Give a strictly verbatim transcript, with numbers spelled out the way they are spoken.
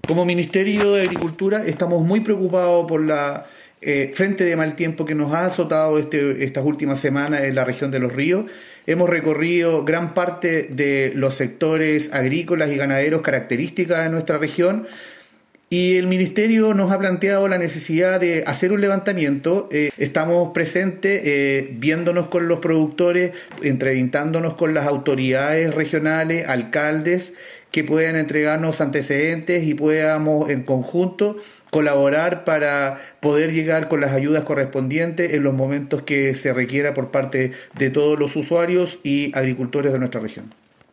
Como Ministerio de Agricultura estamos muy preocupados por la eh, frente de mal tiempo que nos ha azotado este, estas últimas semanas en la región de Los Ríos. Hemos recorrido gran parte de los sectores agrícolas y ganaderos características de nuestra región. Y el Ministerio nos ha planteado la necesidad de hacer un levantamiento. Eh, estamos presentes, eh, viéndonos con los productores, entrevistándonos con las autoridades regionales, alcaldes, que puedan entregarnos antecedentes y podamos en conjunto colaborar para poder llegar con las ayudas correspondientes en los momentos que se requiera por parte de todos los usuarios y agricultores de nuestra región.